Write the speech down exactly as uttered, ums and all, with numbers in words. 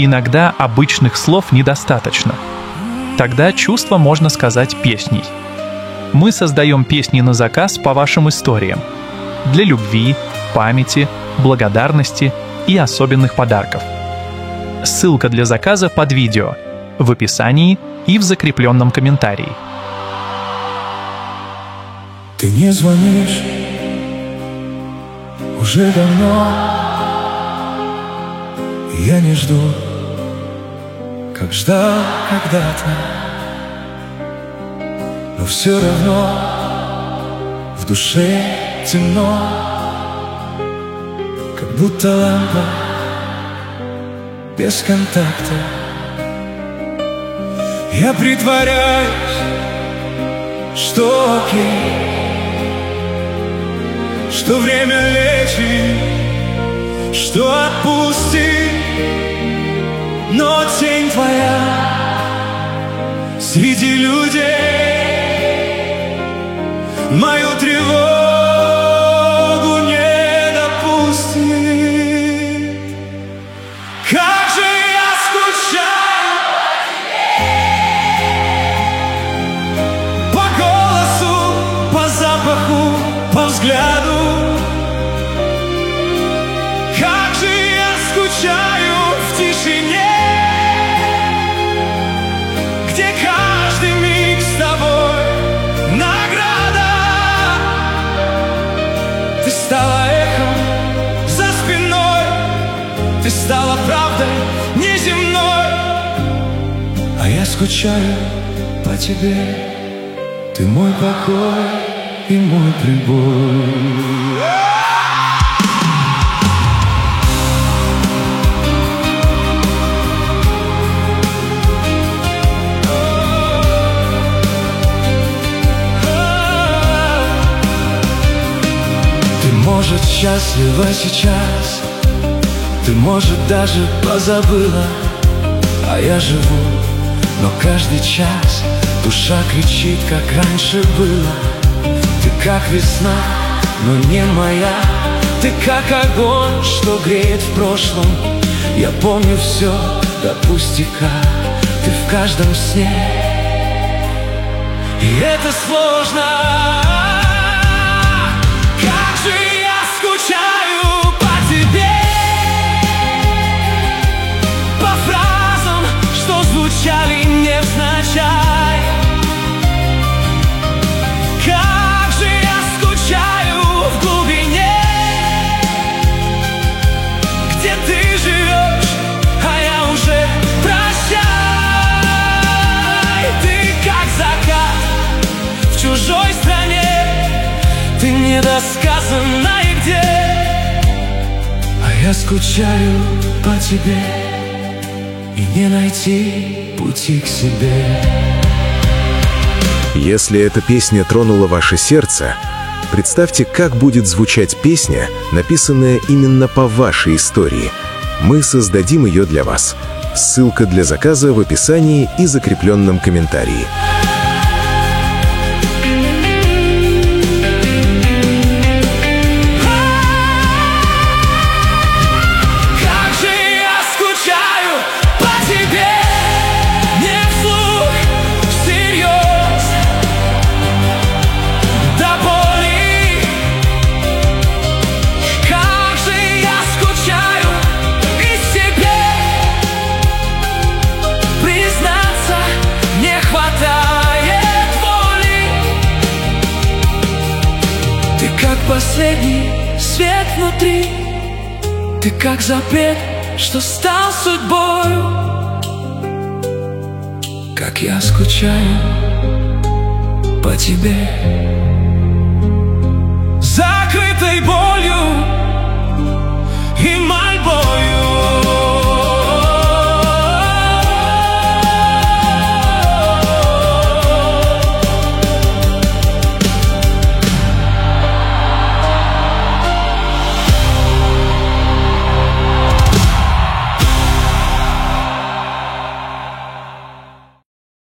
Иногда обычных слов недостаточно. Тогда чувства можно сказать песней. Мы создаем песни на заказ по вашим историям. Для любви, памяти, благодарности и особенных подарков. Ссылка для заказа под видео, в описании и в закрепленном комментарии. Ты не звонишь уже давно, я не жду, как ждал когда-то. Но все равно в душе темно, как будто лампа без контакта. Я притворяюсь, что окей, что время лечит, что отпустит, но тень твоя среди людей мою тревогу не допустит. Как же я скучаю по голосу, по запаху, по взгляду. Как же я скучаю в тишине, где каждый миг с тобой награда. Ты стала эхом за спиной, ты стала правдой неземной, а я скучаю по тебе. Ты мой покой и мой прибой. Может, счастлива сейчас, ты, может, даже позабыла, а я живу, но каждый час душа кричит, как раньше было. Ты как весна, но не моя, ты как огонь, что греет в прошлом. Я помню все до пустяка, ты в каждом сне, и это сложно. Звучали невзначай. Как же я скучаю в глубине, где ты живешь, а я уже прощай. Ты как закат в чужой стране, ты недосказанна и где, а я скучаю по тебе и не найти пути к себе. Если эта песня тронула ваше сердце, представьте, как будет звучать песня, написанная именно по вашей истории. Мы создадим ее для вас. Ссылка для заказа в описании и закрепленном комментарии. Последний свет внутри, ты как запрет, что стал судьбою. Как я скучаю по тебе.